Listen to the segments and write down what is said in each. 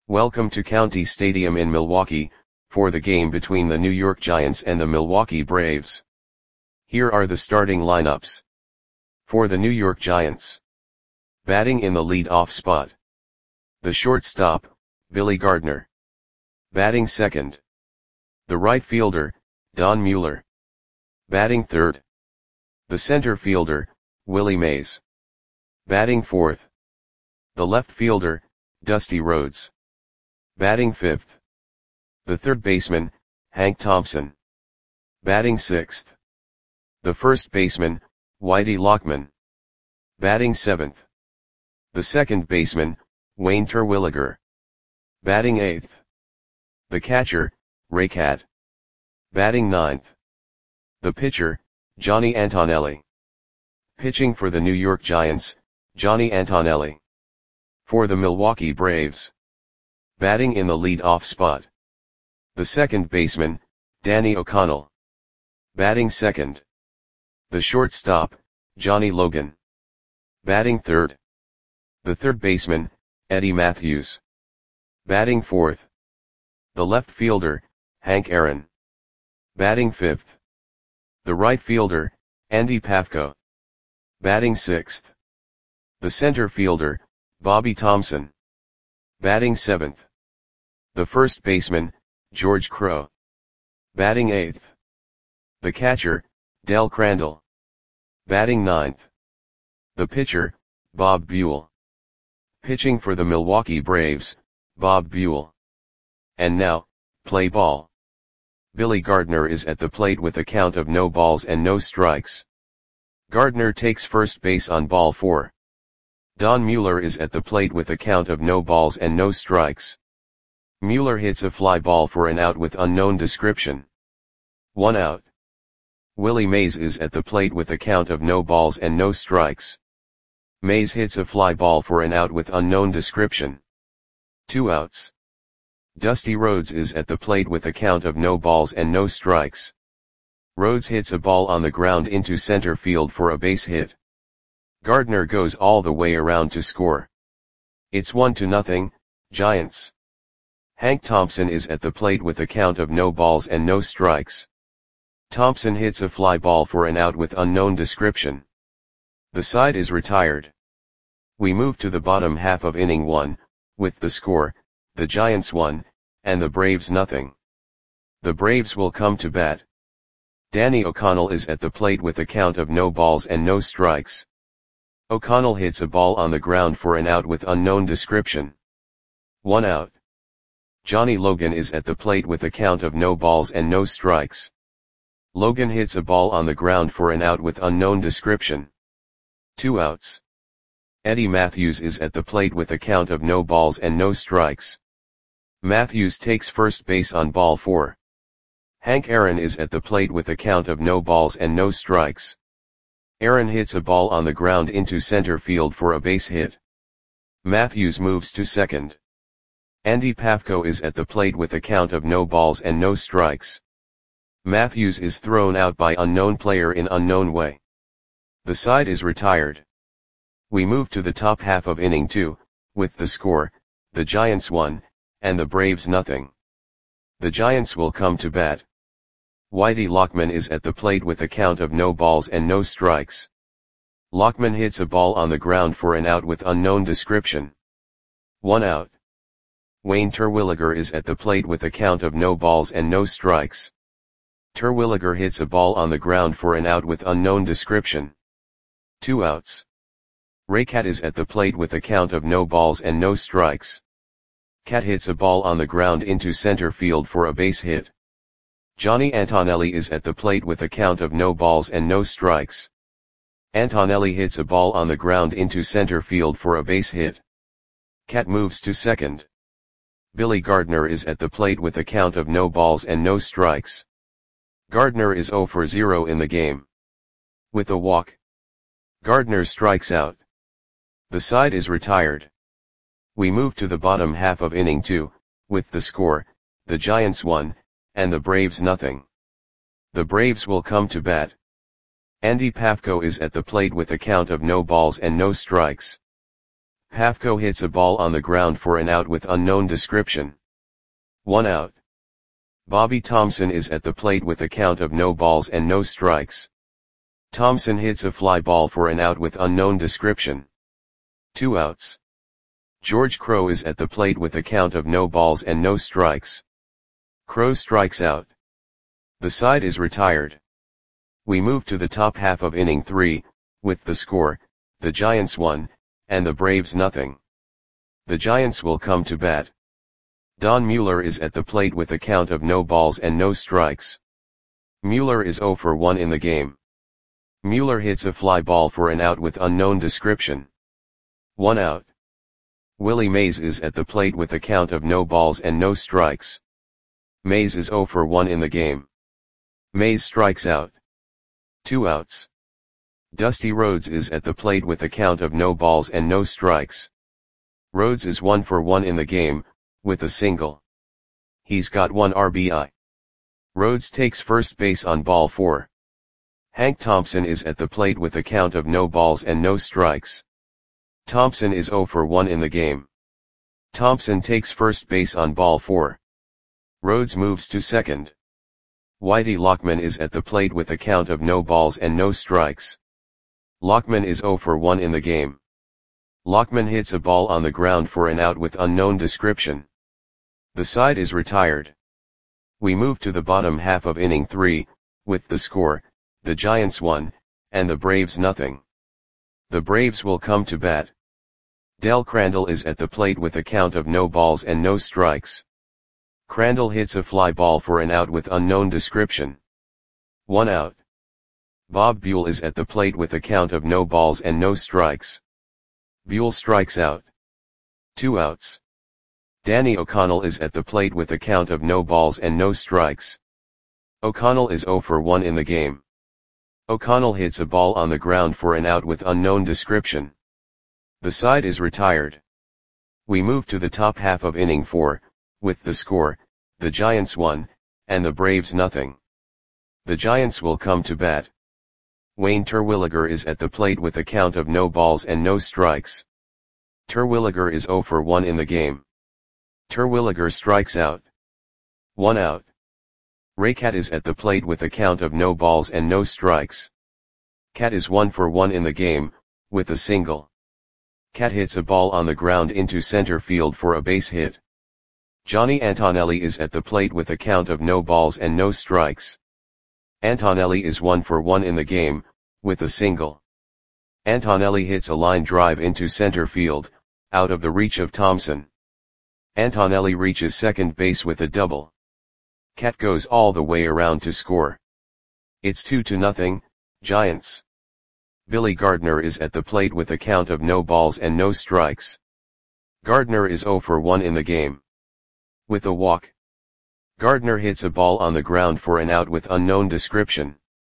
Welcome to County Stadium in Milwaukee, for the game between the New York Giants and the Milwaukee Braves. Here are the starting lineups. For the New York Giants. Batting in the lead-off spot. The shortstop, Billy Gardner. Batting second. The right fielder, Don Mueller. Batting third. The center fielder, Willie Mays. Batting fourth. The left fielder, Dusty Rhodes. Batting fifth. The third baseman, Hank Thompson. Batting sixth. The first baseman, Whitey Lockman. Batting seventh. The second baseman, Wayne Terwilliger. Batting eighth. The catcher, Ray Cat. Batting ninth. The pitcher, Johnny Antonelli. Pitching for the New York Giants, Johnny Antonelli. For the Milwaukee Braves. Batting in the lead-off spot. The second baseman, Danny O'Connell. Batting second. The shortstop, Johnny Logan. Batting third. The third baseman, Eddie Matthews. Batting fourth. The left fielder, Hank Aaron. Batting fifth. The right fielder, Andy Pafko. Batting sixth. The center fielder, Bobby Thompson. Batting seventh. The first baseman, George Crowe. Batting eighth. The catcher, Del Crandall. Batting ninth. The pitcher, Bob Buell. Pitching for the Milwaukee Braves, Bob Buell. And now, play ball. Billy Gardner is at the plate with a count of no balls and no strikes. Gardner takes first base on ball 4. Don Mueller is at the plate with a count of no balls and no strikes. Mueller hits a fly ball for an out with unknown description. 1 out. Willie Mays is at the plate with a count of no balls and no strikes. Mays hits a fly ball for an out with unknown description. 2 outs. Dusty Rhodes is at the plate with a count of no balls and no strikes. Rhodes hits a ball on the ground into center field for a base hit. Gardner goes all the way around to score. It's 1-0, Giants. Hank Thompson is at the plate with a count of no balls and no strikes. Thompson hits a fly ball for an out with unknown description. The side is retired. We move to the bottom half of inning 1, with the score, the Giants 1, and the Braves 0. The Braves will come to bat. Danny O'Connell is at the plate with a count of no balls and no strikes. O'Connell hits a ball on the ground for an out with unknown description. 1 out. Johnny Logan is at the plate with a count of no balls and no strikes. Logan hits a ball on the ground for an out with unknown description. 2 outs. Eddie Matthews is at the plate with a count of no balls and no strikes. Matthews takes first base on ball 4. Hank Aaron is at the plate with a count of no balls and no strikes. Aaron hits a ball on the ground into center field for a base hit. Matthews moves to second. Andy Pafko is at the plate with a count of no balls and no strikes. Matthews is thrown out by unknown player in unknown way. The side is retired. We move to the top half of inning 2, with the score, the Giants 1, and the Braves 0. The Giants will come to bat. Whitey Lockman is at the plate with a count of no balls and no strikes. Lockman hits a ball on the ground for an out with unknown description. 1 out. Wayne Terwilliger is at the plate with a count of no balls and no strikes. Terwilliger hits a ball on the ground for an out with unknown description. 2 outs. Ray Cat is at the plate with a count of no balls and no strikes. Cat hits a ball on the ground into center field for a base hit. Johnny Antonelli is at the plate with a count of no balls and no strikes. Antonelli hits a ball on the ground into center field for a base hit. Cat moves to second. Billy Gardner is at the plate with a count of no balls and no strikes. Gardner is 0 for 0 in the game. With a walk. Gardner strikes out. The side is retired. We move to the bottom half of inning 2, with the score, the Giants 1, and the Braves 0. The Braves will come to bat. Andy Pafko is at the plate with a count of no balls and no strikes. Pafko hits a ball on the ground for an out with unknown description. 1 out. Bobby Thomson is at the plate with a count of no balls and no strikes. Thomson hits a fly ball for an out with unknown description. 2 outs. George Crowe is at the plate with a count of no balls and no strikes. Crowe strikes out. The side is retired. We move to the top half of inning 3, with the score, the Giants 1, and the Braves nothing. The Giants will come to bat. Don Mueller is at the plate with a count of no balls and no strikes. Mueller is 0 for 1 in the game. Mueller hits a fly ball for an out with unknown description. 1 out. Willie Mays is at the plate with a count of no balls and no strikes. Mays is 0 for 1 in the game. Mays strikes out. 2 outs. Dusty Rhodes is at the plate with a count of no balls and no strikes. Rhodes is 1 for 1 in the game, with a single. He's got 1 RBI. Rhodes takes first base on ball 4. Hank Thompson is at the plate with a count of no balls and no strikes. Thompson is 0 for 1 in the game. Thompson takes first base on ball 4. Rhodes moves to second. Whitey Lockman is at the plate with a count of no balls and no strikes. Lockman is 0 for 1 in the game. Lockman hits a ball on the ground for an out with unknown description. The side is retired. We move to the bottom half of inning 3, with the score, the Giants 1, and the Braves nothing. The Braves will come to bat. Del Crandall is at the plate with a count of no balls and no strikes. Crandall hits a fly ball for an out with unknown description. 1 out. Bob Buell is at the plate with a count of no balls and no strikes. Buell strikes out. 2 outs. Danny O'Connell is at the plate with a count of no balls and no strikes. O'Connell is 0 for 1 in the game. O'Connell hits a ball on the ground for an out with unknown description. The side is retired. We move to the top half of inning 4, with the score, the Giants 1, and the Braves nothing. The Giants will come to bat. Wayne Terwilliger is at the plate with a count of no balls and no strikes. Terwilliger is 0 for 1 in the game. Terwilliger strikes out. 1 out. Ray Cat is at the plate with a count of no balls and no strikes. Cat is 1 for 1 in the game, with a single. Cat hits a ball on the ground into center field for a base hit. Johnny Antonelli is at the plate with a count of no balls and no strikes. Antonelli is 1 for 1 in the game, with a single. Antonelli hits a line drive into center field, out of the reach of Thomson. Antonelli reaches second base with a double. Cat goes all the way around to score. It's 2-0, Giants. Billy Gardner is at the plate with a count of no balls and no strikes. Gardner is 0 for 1 in the game. With a walk. Gardner hits a ball on the ground for an out with unknown description.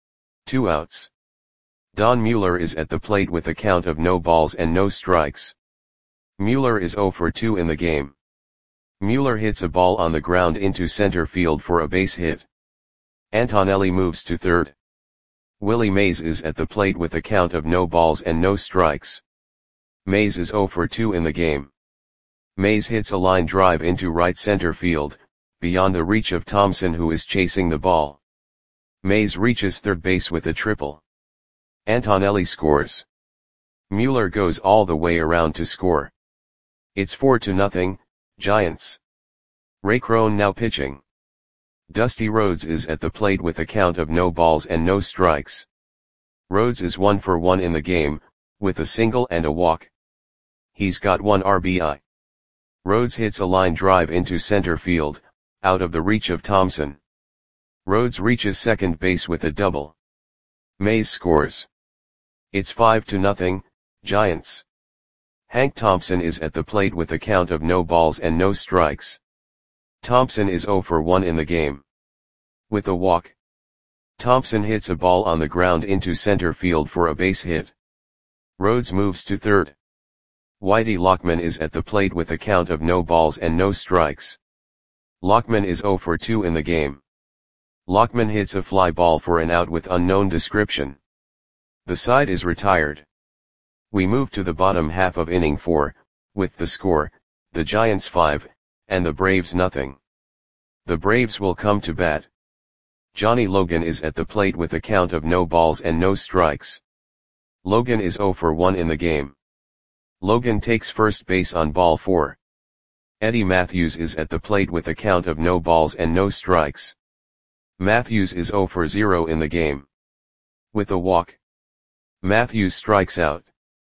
2 outs. Don Mueller is at the plate with a count of no balls and no strikes. Mueller is 0 for 2 in the game. Mueller hits a ball on the ground into center field for a base hit. Antonelli moves to third. Willie Mays is at the plate with a count of no balls and no strikes. Mays is 0 for 2 in the game. Mays hits a line drive into right center field, beyond the reach of Thomson who is chasing the ball. Mays reaches third base with a triple. Antonelli scores. Mueller goes all the way around to score. It's 4-0, Giants. Ray Crone now pitching. Dusty Rhodes is at the plate with a count of no balls and no strikes. Rhodes is 1 for 1 in the game, with a single and a walk. He's got 1 RBI. Rhodes hits a line drive into center field, out of the reach of Thomson. Rhodes reaches second base with a double. Mays scores. It's 5-0, Giants. Hank Thompson is at the plate with a count of no balls and no strikes. Thompson is 0 for 1 in the game. With a walk. Thompson hits a ball on the ground into center field for a base hit. Rhodes moves to third. Whitey Lockman is at the plate with a count of no balls and no strikes. Lockman is 0 for 2 in the game. Lockman hits a fly ball for an out with unknown description. The side is retired. We move to the bottom half of inning 4, with the score, the Giants 5, and the Braves nothing. The Braves will come to bat. Johnny Logan is at the plate with a count of no balls and no strikes. Logan is 0 for 1 in the game. Logan takes first base on ball 4. Eddie Matthews is at the plate with a count of no balls and no strikes. Matthews is 0 for 0 in the game. With a walk, Matthews strikes out.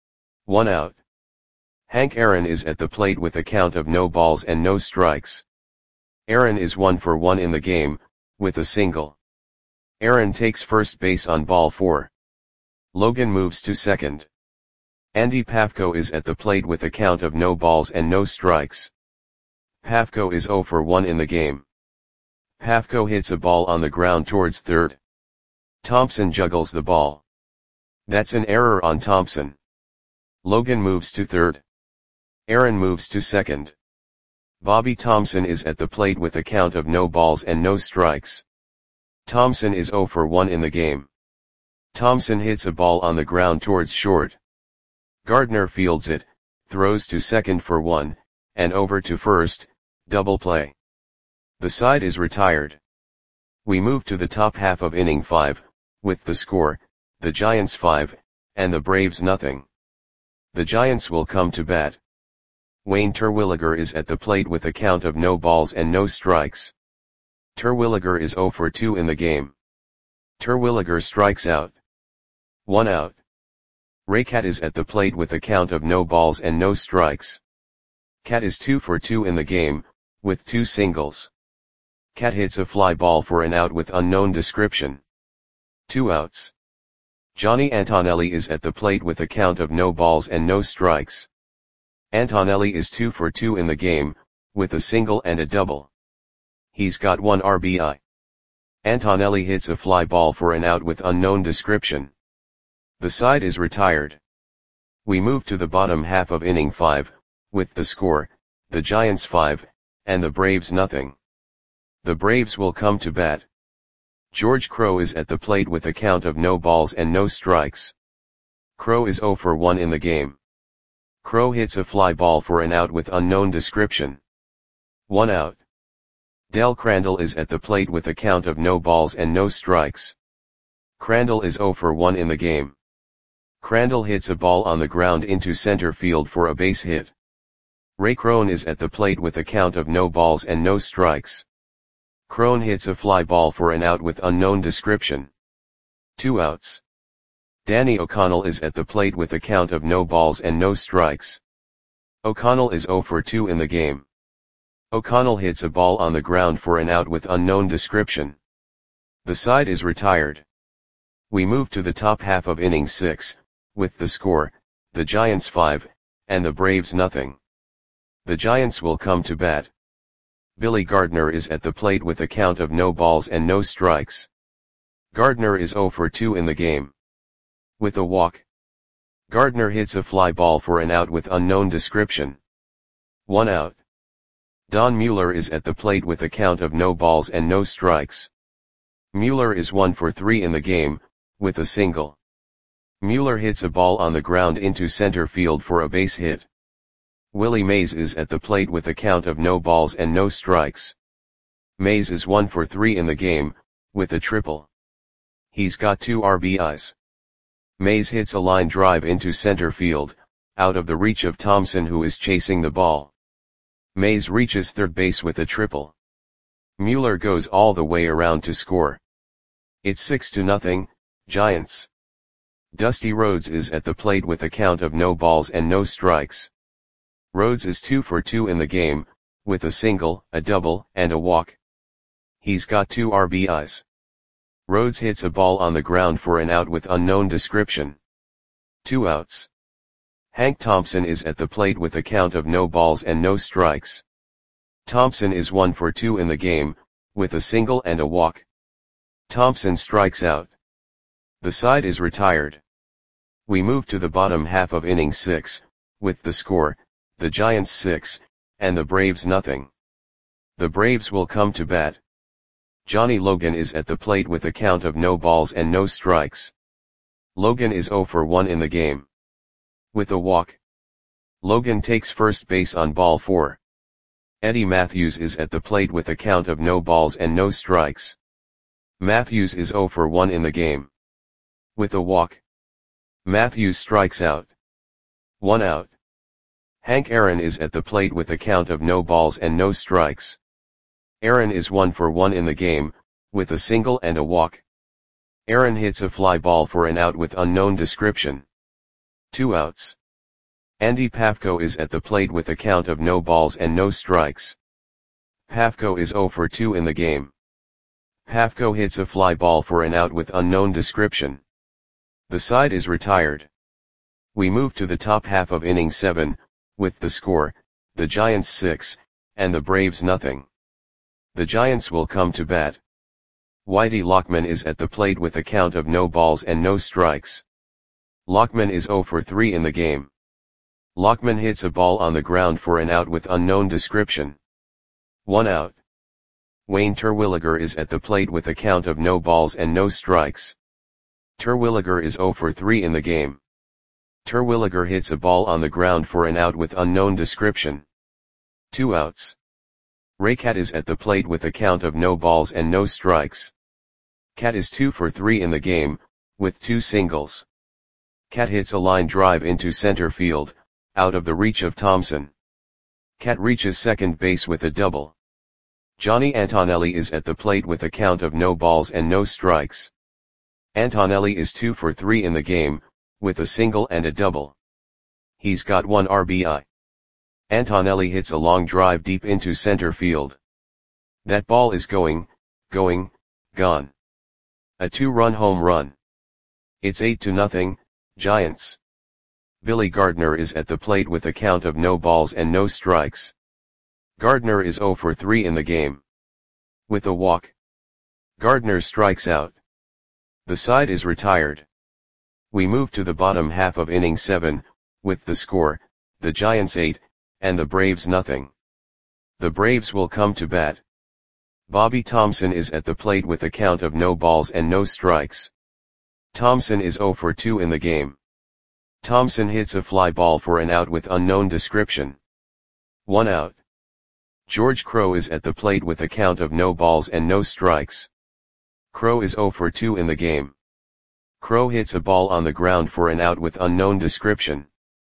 1 out. Hank Aaron is at the plate with a count of no balls and no strikes. Aaron is 1 for 1 in the game, with a single. Aaron takes first base on ball 4. Logan moves to second. Andy Pafko is at the plate with a count of no balls and no strikes. Pafko is 0 for 1 in the game. Pafko hits a ball on the ground towards third. Thompson juggles the ball. That's an error on Thompson. Logan moves to third. Aaron moves to second. Bobby Thompson is at the plate with a count of no balls and no strikes. Thompson is 0 for 1 in the game. Thompson hits a ball on the ground towards short. Gardner fields it, throws to second for 1, and over to first, double play. The side is retired. We move to the top half of inning 5, with the score, the Giants 5, and the Braves nothing. The Giants will come to bat. Wayne Terwilliger is at the plate with a count of no balls and no strikes. Terwilliger is 0 for 2 in the game. Terwilliger strikes out. 1 out. Raycat is at the plate with a count of no balls and no strikes. Cat is 2 for 2 in the game, with 2 singles. Cat hits a fly ball for an out with unknown description. 2 outs. Johnny Antonelli is at the plate with a count of no balls and no strikes. Antonelli is 2 for 2 in the game, with a single and a double. He's got 1 RBI. Antonelli hits a fly ball for an out with unknown description. The side is retired. We move to the bottom half of inning 5, with the score, the Giants 5, and the Braves nothing. The Braves will come to bat. George Crowe is at the plate with a count of no balls and no strikes. Crowe is 0 for 1 in the game. Crowe hits a fly ball for an out with unknown description. 1 out. Del Crandall is at the plate with a count of no balls and no strikes. Crandall is 0 for 1 in the game. Crandall hits a ball on the ground into center field for a base hit. Ray Crone is at the plate with a count of no balls and no strikes. Crone hits a fly ball for an out with unknown description. 2 outs. Danny O'Connell is at the plate with a count of no balls and no strikes. O'Connell is 0 for 2 in the game. O'Connell hits a ball on the ground for an out with unknown description. The side is retired. We move to the top half of inning 6, with the score, the Giants 5, and the Braves nothing. The Giants will come to bat. Billy Gardner is at the plate with a count of no balls and no strikes. Gardner is 0 for 2 in the game. With a walk, Gardner hits a fly ball for an out with unknown description. 1 out. Don Mueller is at the plate with a count of no balls and no strikes. Mueller is 1 for 3 in the game, with a single. Mueller hits a ball on the ground into center field for a base hit. Willie Mays is at the plate with a count of no balls and no strikes. Mays is 1 for 3 in the game, with a triple. He's got 2 RBIs. Mays hits a line drive into center field, out of the reach of Thompson who is chasing the ball. Mays reaches third base with a triple. Mueller goes all the way around to score. It's 6-0, Giants. Dusty Rhodes is at the plate with a count of no balls and no strikes. Rhodes is 2 for 2 in the game, with a single, a double, and a walk. He's got 2 RBIs. Rhodes hits a ball on the ground for an out with unknown description. 2 outs. Hank Thompson is at the plate with a count of no balls and no strikes. Thompson is 1 for 2 in the game, with a single and a walk. Thompson strikes out. The side is retired. We move to the bottom half of inning 6, with the score, the Giants 6, and the Braves nothing. The Braves will come to bat. Johnny Logan is at the plate with a count of no balls and no strikes. Logan is 0 for 1 in the game. With a walk, Logan takes first base on ball 4. Eddie Matthews is at the plate with a count of no balls and no strikes. Matthews is 0 for 1 in the game. With a walk, Matthews strikes out. 1 out. Hank Aaron is at the plate with a count of no balls and no strikes. Aaron is 1 for 1 in the game, with a single and a walk. Aaron hits a fly ball for an out with unknown description. 2 outs. Andy Pafko is at the plate with a count of no balls and no strikes. Pafko is 0 for 2 in the game. Pafko hits a fly ball for an out with unknown description. The side is retired. We move to the top half of inning 7, with the score, the Giants 6, and the Braves nothing. The Giants will come to bat. Whitey Lockman is at the plate with a count of no balls and no strikes. Lockman is 0 for 3 in the game. Lockman hits a ball on the ground for an out with unknown description. 1 out. Wayne Terwilliger is at the plate with a count of no balls and no strikes. Terwilliger is 0 for 3 in the game. Terwilliger hits a ball on the ground for an out with unknown description. 2 outs. Raycat is at the plate with a count of no balls and no strikes. Cat is 2 for 3 in the game, with 2 singles. Cat hits a line drive into center field, out of the reach of Thompson. Cat reaches second base with a double. Johnny Antonelli is at the plate with a count of no balls and no strikes. Antonelli is 2 for 3 in the game, with a single and a double. He's got 1 RBI. Antonelli hits a long drive deep into center field. That ball is going, gone. A 2-run home run. It's 8-0, Giants. Billy Gardner is at the plate with a count of no balls and no strikes. Gardner is 0 for 3 in the game. With a walk, Gardner strikes out. The side is retired. We move to the bottom half of inning 7, with the score, the Giants 8, and the Braves nothing. The Braves will come to bat. Bobby Thomson is at the plate with a count of no balls and no strikes. Thomson is 0 for 2 in the game. Thomson hits a fly ball for an out with unknown description. 1 out. George Crowe is at the plate with a count of no balls and no strikes. Crowe is 0 for 2 in the game. Crowe hits a ball on the ground for an out with unknown description.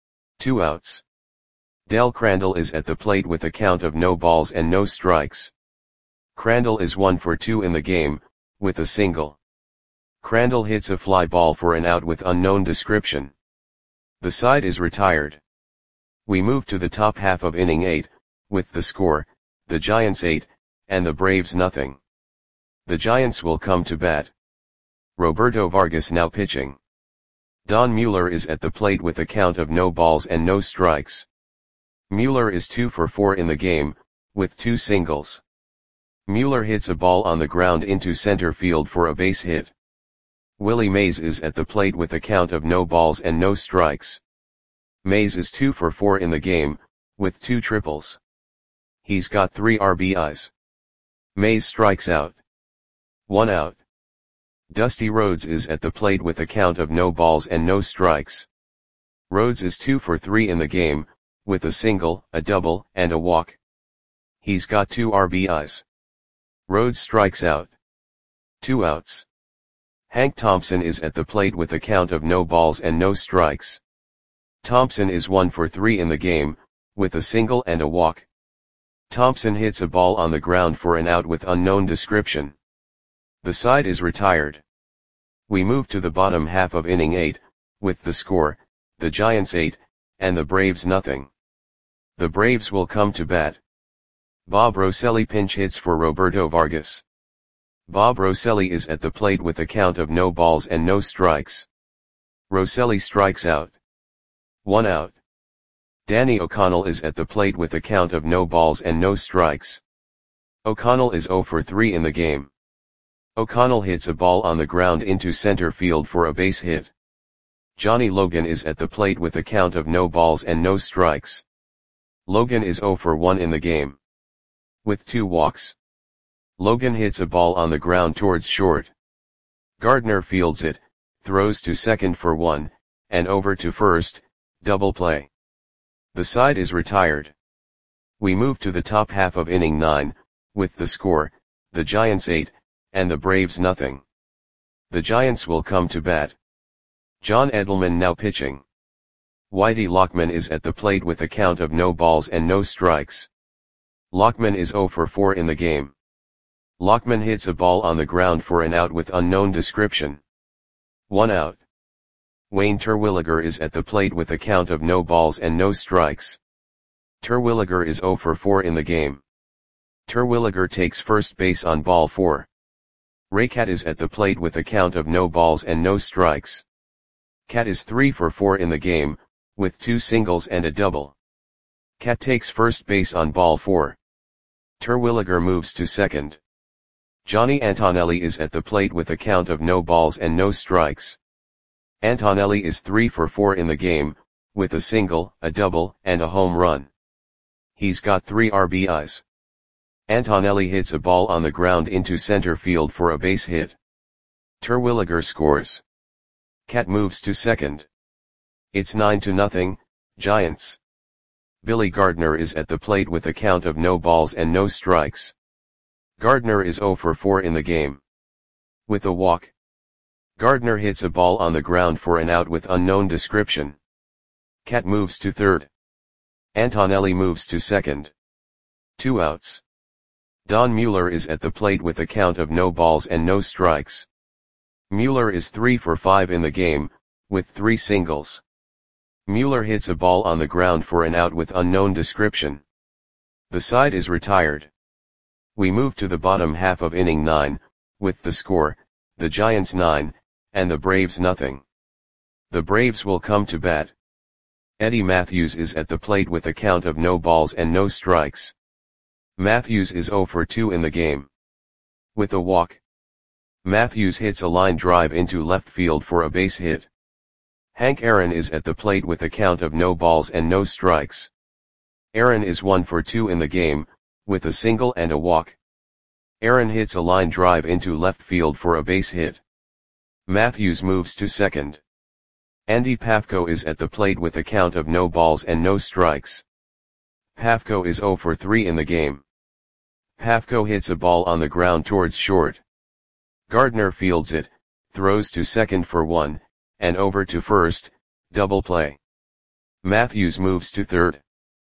2 outs. Del Crandall is at the plate with a count of no balls and no strikes. Crandall is 1 for 2 in the game, with a single. Crandall hits a fly ball for an out with unknown description. The side is retired. We move to the top half of inning 8, with the score, the Giants 8, and the Braves nothing. The Giants will come to bat. Roberto Vargas now pitching. Don Mueller is at the plate with a count of no balls and no strikes. Mueller is 2 for 4 in the game, with 2 singles. Mueller hits a ball on the ground into center field for a base hit. Willie Mays is at the plate with a count of no balls and no strikes. Mays is 2 for 4 in the game, with 2 triples. He's got 3 RBIs. Mays strikes out. 1 out. Dusty Rhodes is at the plate with a count of no balls and no strikes. Rhodes is 2 for 3 in the game, with a single, a double, and a walk. He's got 2 RBIs. Rhodes strikes out. 2 outs. Hank Thompson is at the plate with a count of no balls and no strikes. Thompson is 1 for 3 in the game, with a single and a walk. Thompson hits a ball on the ground for an out with unknown description. The side is retired. We move to the bottom half of inning 8, with the score, the Giants 8, and the Braves nothing. The Braves will come to bat. Bob Rosselli pinch hits for Roberto Vargas. Bob Rosselli is at the plate with a count of no balls and no strikes. Rosselli strikes out. 1 out. Danny O'Connell is at the plate with a count of no balls and no strikes. O'Connell is 0 for 3 in the game. O'Connell hits a ball on the ground into center field for a base hit. Johnny Logan is at the plate with a count of no balls and no strikes. Logan is 0 for 1 in the game. With 2 walks. Logan hits a ball on the ground towards short. Gardner fields it, throws to second for 1, and over to first, double play. The side is retired. We move to the top half of inning 9, with the score, the Giants 8, and the Braves nothing. The Giants will come to bat. John Edelman now pitching. Whitey Lockman is at the plate with a count of no balls and no strikes. Lockman is 0 for 4 in the game. Lockman hits a ball on the ground for an out with unknown description. 1 out. Wayne Terwilliger is at the plate with a count of no balls and no strikes. Terwilliger is 0 for 4 in the game. Terwilliger takes first base on ball 4. Raycat is at the plate with a count of no balls and no strikes. Cat is 3 for 4 in the game, with 2 singles and a double. Cat takes first base on ball 4. Terwilliger moves to second. Johnny Antonelli is at the plate with a count of no balls and no strikes. Antonelli is 3 for 4 in the game, with a single, a double, and a home run. He's got 3 RBIs. Antonelli hits a ball on the ground into center field for a base hit. Terwilliger scores. Cat moves to second. It's 9-0, Giants. Billy Gardner is at the plate with a count of no balls and no strikes. Gardner is 0 for 4 in the game. With a walk. Gardner hits a ball on the ground for an out with unknown description. Cat moves to third. Antonelli moves to second. 2 outs. Don Mueller is at the plate with a count of no balls and no strikes. Mueller is 3 for 5 in the game, with 3 singles. Mueller hits a ball on the ground for an out with unknown description. The side is retired. We move to the bottom half of inning 9, with the score, the Giants 9, and the Braves nothing. The Braves will come to bat. Eddie Matthews is at the plate with a count of no balls and no strikes. Matthews is 0 for 2 in the game. With a walk. Matthews hits a line drive into left field for a base hit. Hank Aaron is at the plate with a count of no balls and no strikes. Aaron is 1 for 2 in the game, with a single and a walk. Aaron hits a line drive into left field for a base hit. Matthews moves to second. Andy Pafko is at the plate with a count of no balls and no strikes. Pafko is 0 for 3 in the game. Pafko hits a ball on the ground towards short. Gardner fields it, throws to second for 1, and over to first, double play. Matthews moves to third.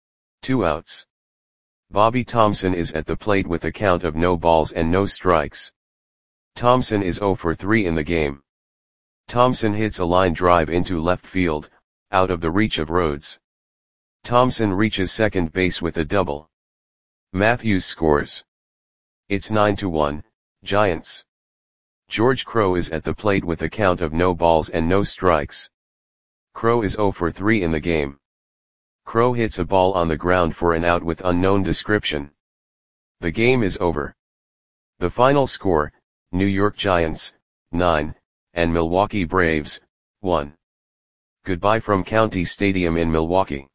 2 outs. Bobby Thompson is at the plate with a count of no balls and no strikes. Thompson is 0 for 3 in the game. Thompson hits a line drive into left field, out of the reach of Rhodes. Thompson reaches second base with a double. Matthews scores. It's 9-1, Giants. George Crowe is at the plate with a count of no balls and no strikes. Crowe is 0 for 3 in the game. Crowe hits a ball on the ground for an out with unknown description. The game is over. The final score, New York Giants, 9, and Milwaukee Braves, 1. Goodbye from County Stadium in Milwaukee.